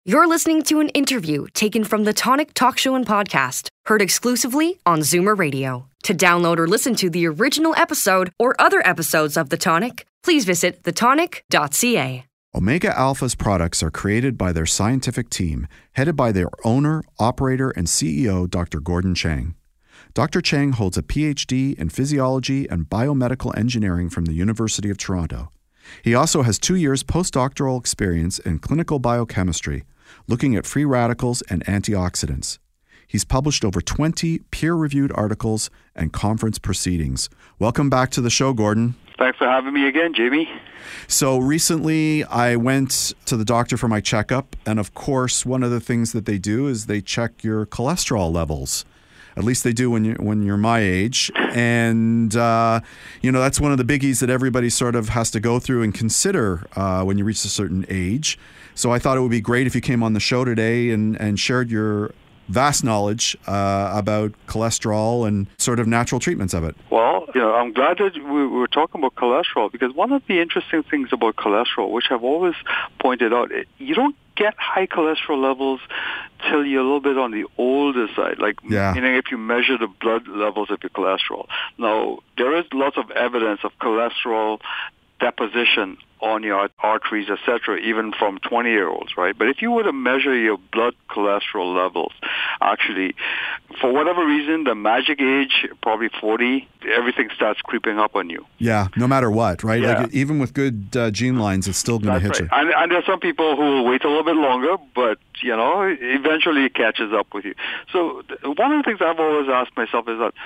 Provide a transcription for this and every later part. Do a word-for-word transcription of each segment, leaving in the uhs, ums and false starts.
You're listening to an interview taken from the Tonic Talk Show and Podcast, heard exclusively on Zoomer Radio. To download or listen to the original episode or other episodes of The Tonic, please visit the tonic dot c a. Omega Alpha's products are created by their scientific team, headed by their owner, operator, and C E O, Doctor Gordon Chang. Doctor Chang holds a P H D in physiology and biomedical engineering from the University of Toronto. He also has two years postdoctoral experience in clinical biochemistry, looking at free radicals and antioxidants. He's published over twenty peer-reviewed articles and conference proceedings. Welcome back to the show, Gordon. Thanks for having me again, Jamie. So recently I went to the doctor for my checkup, and of course one of the things that they do is they check your cholesterol levels. At least they do when you're, when you're my age. And, uh, you know, that's one of the biggies that everybody sort of has to go through and consider uh, when you reach a certain age. So I thought it would be great if you came on the show today and, and shared your vast knowledge uh, about cholesterol and sort of natural treatments of it. Well, you know, I'm glad that we were talking about cholesterol, because one of the interesting things about cholesterol, which I've always pointed out, you don't get high cholesterol levels till you're a little bit on the older side, like yeah. meaning if you measure the blood levels of your cholesterol. Now, there is lots of evidence of cholesterol deposition on your arteries, et cetera, even from twenty-year-olds, right? But if you were to measure your blood cholesterol levels, actually, for whatever reason, the magic age, probably forty, everything starts creeping up on you. Yeah, no matter what, right? Yeah. Like even with good uh, gene lines, it's still going to hit right. you. And, and there are some people who will wait a little bit longer, but, you know, eventually it catches up with you. So one of the things I've always asked myself is that,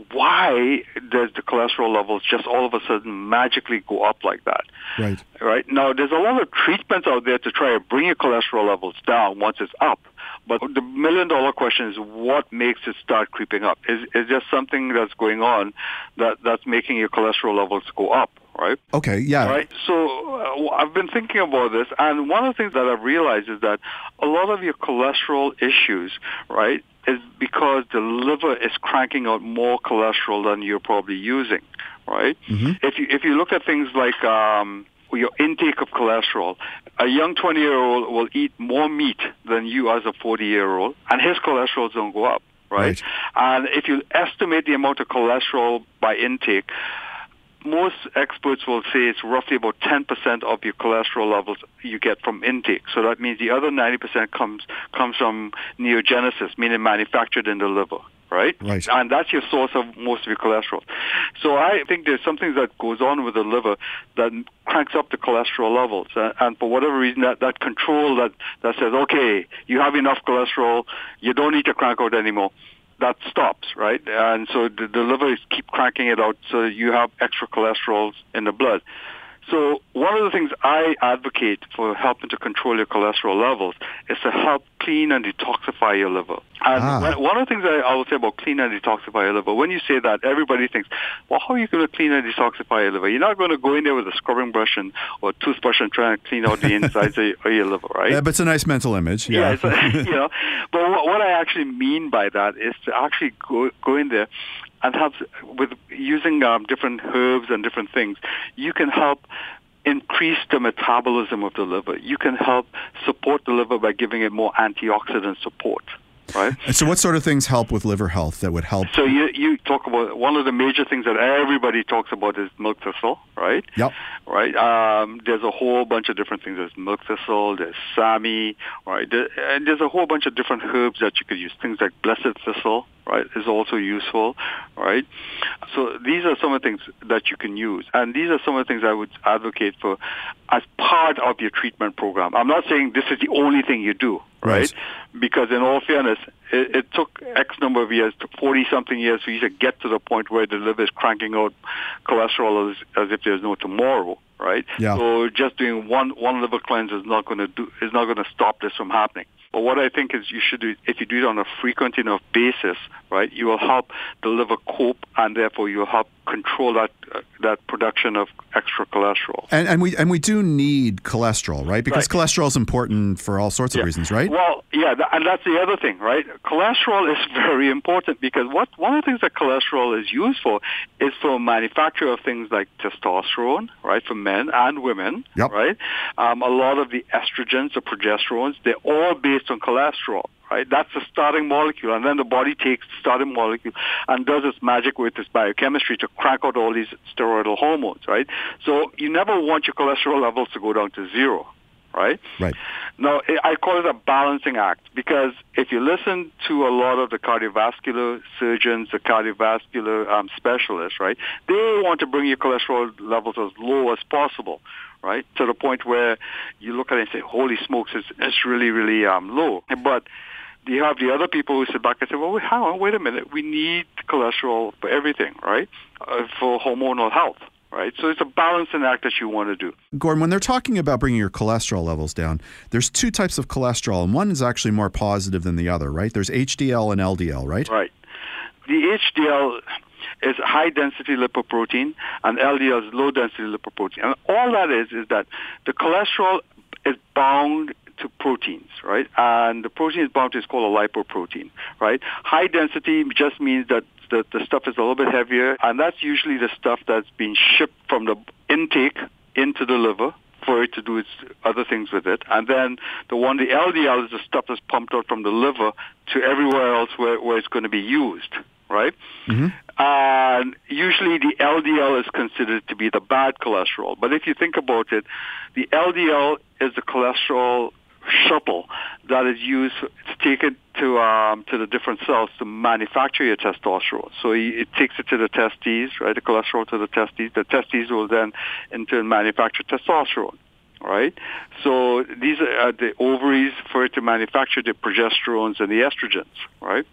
why does the cholesterol levels just all of a sudden magically go up like that? Right. Right. Now, there's a lot of treatments out there to try to bring your cholesterol levels down once it's up. But the million-dollar question is, what makes it start creeping up? Is is there something that's going on that, that's making your cholesterol levels go up? Right? Okay, yeah. Right? So uh, I've been thinking about this, and one of the things that I've realized is that a lot of your cholesterol issues, right, is because the liver is cranking out more cholesterol than you're probably using, right? Mm-hmm. If you if you look at things like um, your intake of cholesterol, a young twenty-year-old will eat more meat than you as a forty-year-old, and his cholesterol don't go up, right? Right. And if you estimate the amount of cholesterol by intake, most experts will say it's roughly about ten percent of your cholesterol levels you get from intake. So that means the other ninety percent comes comes from neogenesis, meaning manufactured in the liver, right? Right. And that's your source of most of your cholesterol. So I think there's something that goes on with the liver that cranks up the cholesterol levels. And for whatever reason, that, that control that, that says, okay, you have enough cholesterol, you don't need to crank out anymore, that stops, right? And so the, the liver is keep cranking it out so you have extra cholesterol in the blood. So one of the things I advocate for helping to control your cholesterol levels is to help clean and detoxify your liver. And ah. one of the things I, I will say about clean and detoxify your liver, when you say that, everybody thinks, well, how are you going to clean and detoxify your liver? You're not going to go in there with a scrubbing brush and, or a toothbrush and try to clean out the insides of, your, of your liver, right? Yeah, but it's a nice mental image. Yeah, yeah it's a, you know. But what, what I actually mean by that is to actually go, go in there and help with using um, different herbs and different things. You can help increase the metabolism of the liver. You can help support the liver by giving it more antioxidant support. Right. And so what sort of things help with liver health that would help? So you you talk about, one of the major things that everybody talks about is milk thistle, right? Yep. Right. Um, there's a whole bunch of different things. There's milk thistle, there's SAMi, right? There, and there's a whole bunch of different herbs that you could use. Things like blessed thistle, right, is also useful, right? So these are some of the things that you can use. And these are some of the things I would advocate for as part of your treatment program. I'm not saying this is the only thing you do, right? right. Because in all fairness, it, it took X number of years, to forty-something years, for you to get to the point where the liver is cranking out cholesterol as, as if there's no tomorrow, right? Yeah. So just doing one one liver cleanse is not going to do is not going to stop this from happening. But what I think is you should do, if you do it on a frequent enough basis, right, you will help the liver cope, and therefore you will help control that uh, that production of extra cholesterol. And, and we and we do need cholesterol, right? Because Right. cholesterol is important for all sorts of Yeah. reasons, right? Well, yeah, th- and that's the other thing, right? Cholesterol is very important because what one of the things that cholesterol is used for is for manufacture of things like testosterone, right, for men and women, Yep. right? Um, a lot of the estrogens or progesterones, they're all based on cholesterol. Right, that's the starting molecule, and then the body takes the starting molecule and does its magic with its biochemistry to crack out all these steroidal hormones. Right, so you never want your cholesterol levels to go down to zero. Right. Right. Now, I call it a balancing act because if you listen to a lot of the cardiovascular surgeons, the cardiovascular um, specialists, right, they want to bring your cholesterol levels as low as possible. Right, to the point where you look at it and say, holy smokes, it's, it's really, really um, low. But you have the other people who sit back and say, well, wait, hang on, wait a minute. We need cholesterol for everything, right, uh, for hormonal health. Right, so it's a balancing act that you want to do. Gordon, when they're talking about bringing your cholesterol levels down, there's two types of cholesterol, and one is actually more positive than the other, right? There's H D L and L D L, right? Right. The H D L is high-density lipoprotein, and L D L is low-density lipoprotein. And all that is is that the cholesterol is bound to proteins, right? And the protein is bound to is called a lipoprotein, right? High density just means that the, the stuff is a little bit heavier, and that's usually the stuff that's being shipped from the intake into the liver for it to do its other things with it. And then the one, the L D L, is the stuff that's pumped out from the liver to everywhere else where, where it's going to be used, right? Mm-hmm. And usually the L D L is considered to be the bad cholesterol. But if you think about it, the L D L is the cholesterol shuttle that is used to take it to um, to the different cells to manufacture your testosterone. So it takes it to the testes, right? The cholesterol to the testes. The testes will then in turn manufacture testosterone, right? So these are the ovaries for it to manufacture the progesterones and the estrogens, right?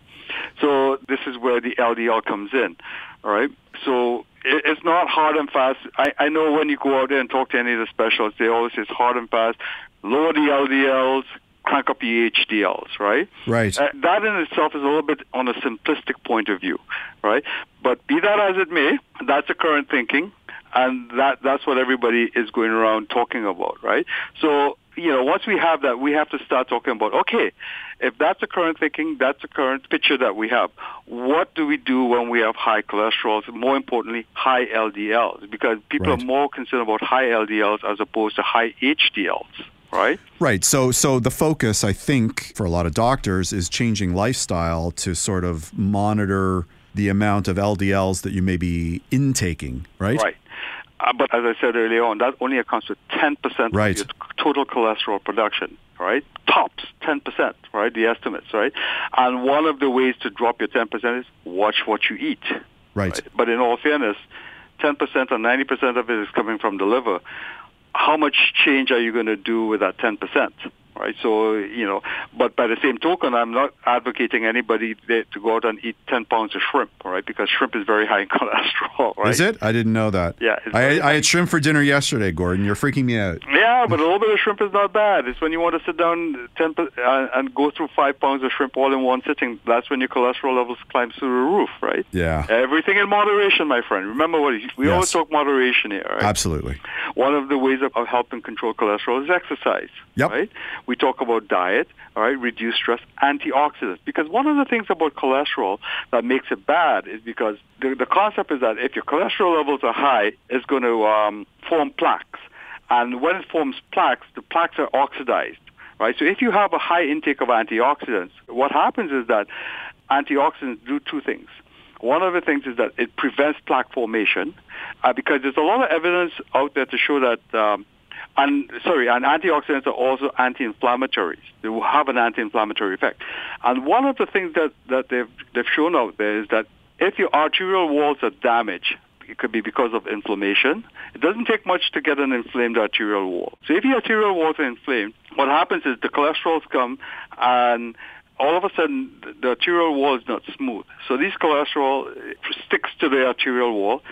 So this is where the L D L comes in, all right? So it's not hard and fast. I, I know when you go out there and talk to any of the specialists, they always say it's hard and fast. Lower the L D Ls, crank up the H D Ls, right? Right. Uh, that in itself is a little bit on a simplistic point of view, right? But be that as it may, that's the current thinking, and that that's what everybody is going around talking about, right? So, you know, once we have that, we have to start talking about, okay, if that's the current thinking, that's the current picture that we have. What do we do when we have high cholesterol? More importantly, high L D Ls, because people Right. are more concerned about high L D Ls as opposed to high H D Ls. Right? Right. So so the focus, I think, for a lot of doctors is changing lifestyle to sort of monitor the amount of L D Ls that you may be intaking, right? Right. Uh, but as I said earlier on, that only accounts for ten percent Right. of your total cholesterol production, right? Tops, ten percent, right? The estimates, right? And one of the ways to drop your ten percent is watch what you eat. Right. Right? But in all fairness, ten percent or ninety percent of it is coming from the liver. How much change are you going to do with that ten percent? Right, so, you know, but by the same token, I'm not advocating anybody to go out and eat ten pounds of shrimp, right, because shrimp is very high in cholesterol, right? Is it? I didn't know that. Yeah. It's I, very I had shrimp for dinner yesterday, Gordon. You're freaking me out. Yeah, but a little bit of shrimp is not bad. It's when you want to sit down ten per, uh, and go through five pounds of shrimp all in one sitting. That's when your cholesterol levels climb through the roof, right? Yeah. Everything in moderation, my friend. Remember what we Yes. always talk moderation here, right? Absolutely. One of the ways of, of helping control cholesterol is exercise. Yep. Right? We talk about diet, all right, reduce stress, antioxidants. Because one of the things about cholesterol that makes it bad is because the, the concept is that if your cholesterol levels are high, it's going to um, form plaques. And when it forms plaques, the plaques are oxidized. Right? So if you have a high intake of antioxidants, what happens is that antioxidants do two things. One of the things is that it prevents plaque formation uh, because there's a lot of evidence out there to show that um, And sorry, and antioxidants are also anti-inflammatories. They will have an anti-inflammatory effect. And one of the things that, that they've they've shown out there is that if your arterial walls are damaged, it could be because of inflammation. It doesn't take much to get an inflamed arterial wall. So if your arterial walls are inflamed, what happens is the cholesterols come and all of a sudden the arterial wall is not smooth. So these cholesterol sticks to the arterial wall.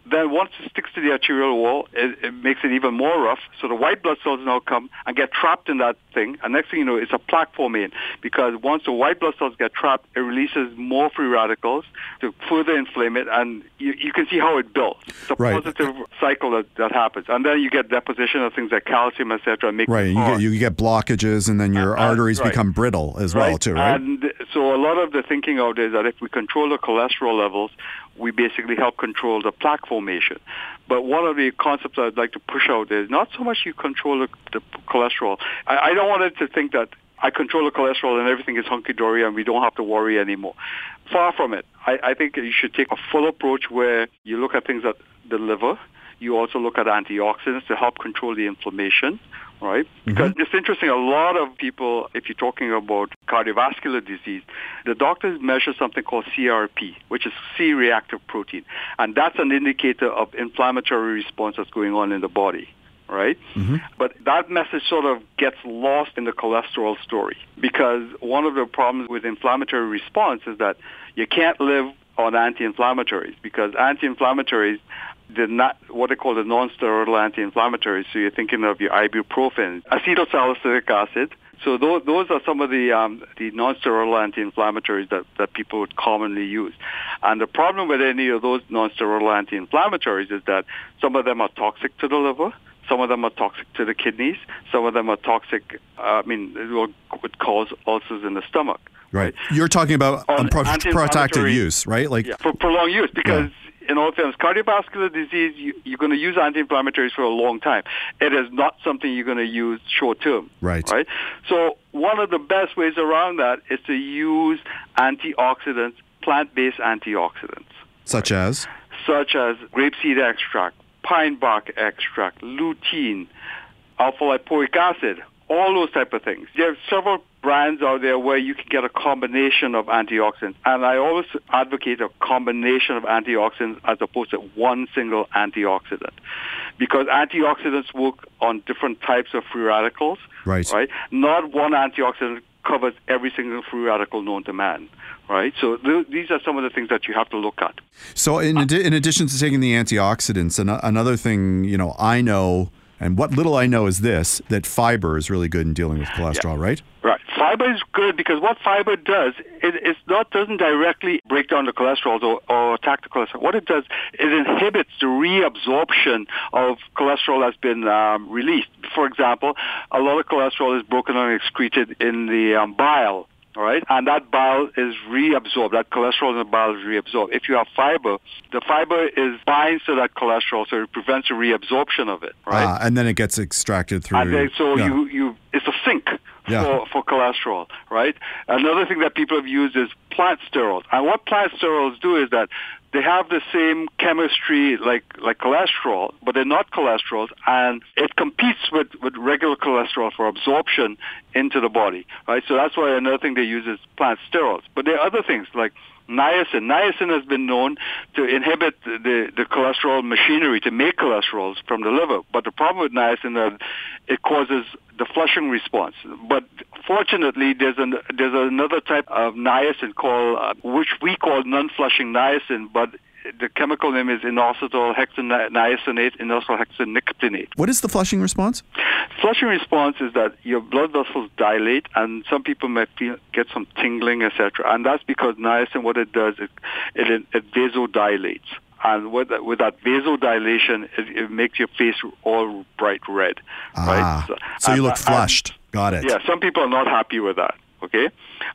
then once it sticks to the arterial wall, it, it makes it even more rough. So the white blood cells now come and get trapped in that thing. And next thing you know, it's a plaque forming, because once the white blood cells get trapped, it releases more free radicals to further inflame it, and you, you can see how it builds. It's a right. positive cycle that, that happens. And then you get deposition of things like calcium, et cetera. Right, you get, you get blockages, and then your and, arteries right. become brittle as right. well, too, right? And so a lot of the thinking out there is that if we control the cholesterol levels, we basically help control the plaque formation. But one of the concepts I'd like to push out is not so much you control the, the cholesterol. I, I don't want it to think that I control the cholesterol and everything is hunky-dory and we don't have to worry anymore. Far from it. I, I think you should take a full approach where you look at things at the liver. You also look at antioxidants to help control the inflammation, right? Because mm-hmm. it's interesting, a lot of people, if you're talking about cardiovascular disease, the doctors measure something called C R P, which is C-reactive protein. And that's an indicator of inflammatory response that's going on in the body, right? Mm-hmm. But that message sort of gets lost in the cholesterol story, because one of the problems with inflammatory response is that you can't live on anti-inflammatories, because anti-inflammatories, they're not what they call the non-steroidal anti-inflammatories. So you're thinking of your ibuprofen, acetylsalicylic acid. So those, those are some of the um, the non-steroidal anti-inflammatories that, that people would commonly use. And the problem with any of those non-steroidal anti-inflammatories is that some of them are toxic to the liver, some of them are toxic to the kidneys, some of them are toxic, uh, I mean, it will, would cause ulcers in the stomach. Right. You're talking about um, pro- protracted use, right? Like yeah, for prolonged use, because yeah. in all fairness, cardiovascular disease, you, you're going to use anti-inflammatories for a long time. It is not something you're going to use short term. Right. Right. So one of the best ways around that is to use antioxidants, plant-based antioxidants. Such right? as? Such as grapeseed extract, pine bark extract, lutein, alpha-lipoic acid, all those type of things. There are several brands out there where you can get a combination of antioxidants. And I always advocate a combination of antioxidants as opposed to one single antioxidant. Because antioxidants work on different types of free radicals. Right. Right? Not one antioxidant covers every single free radical known to man. Right? So th- these are some of the things that you have to look at. So in, adi- in addition to taking the antioxidants, an- another thing, you know, I know, and what little I know is this, that fiber is really good in dealing with cholesterol, yeah. right? Right. Fiber is good because what fiber does, it it's not doesn't directly break down the cholesterol or, or attack the cholesterol. What it does, it inhibits the reabsorption of cholesterol that's been um, released. For example, a lot of cholesterol is broken down and excreted in the um, bile. All right, and that bile is reabsorbed. That cholesterol in the bile is reabsorbed. If you have fiber, the fiber is binds to that cholesterol, so it prevents the reabsorption of it. Right, ah, and then it gets extracted through. And then, so yeah. you you it's a sink yeah. for for cholesterol. Right. Another thing that people have used is plant sterols, and what plant sterols do is that they have the same chemistry like, like cholesterol, but they're not cholesterols, and it competes with, with regular cholesterol for absorption into the body, right? So that's why another thing they use is plant sterols. But there are other things like niacin. Niacin has been known to inhibit the, the cholesterol machinery to make cholesterols from the liver. But the problem with niacin is it causes the flushing response. But fortunately, there's an there's another type of niacin called, uh, which we call non-flushing niacin, but the chemical name is inositol hexaniacinate, inositol hexanicotinoate. What is the flushing response? Flushing response is that your blood vessels dilate, and some people may feel, get some tingling, et cetera. And that's because niacin, what it does, it it, it vasodilates. And with that, with that vasodilation, it, it makes your face all bright red. Ah, right? So, so you look and, flushed. And, Got it. Yeah, some people are not happy with that. Okay,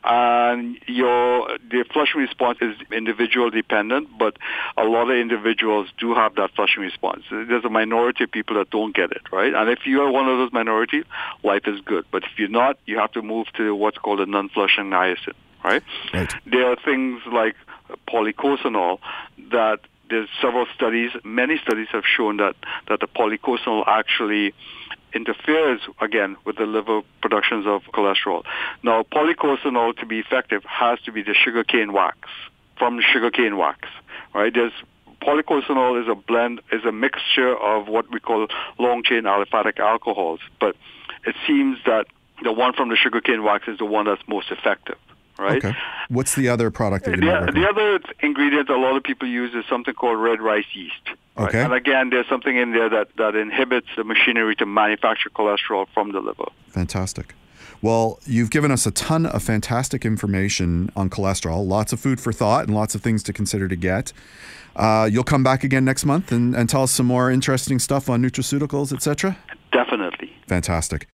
and your the flushing response is individual dependent, but a lot of individuals do have that flushing response. There's a minority of people that don't get it, right? And if you are one of those minorities, life is good. But if you're not, you have to move to what's called a non-flushing niacin, right? Right. There are things like polycosanol that there's several studies, many studies have shown that, that the polycosanol actually interferes, again, with the liver productions of cholesterol. Now, polycosanol, to be effective, has to be the sugarcane wax, from the sugarcane wax, right? There's polycosanol is a blend, is a mixture of what we call long-chain aliphatic alcohols, but it seems that the one from the sugarcane wax is the one that's most effective. Right? Okay. What's the other product that you the, might recommend? The other ingredient a lot of people use is something called red rice yeast. Right? Okay. And again, there's something in there that, that inhibits the machinery to manufacture cholesterol from the liver. Fantastic. Well, you've given us a ton of fantastic information on cholesterol, lots of food for thought and lots of things to consider to get. Uh, you'll come back again next month and, and tell us some more interesting stuff on nutraceuticals, et cetera? Definitely. Fantastic.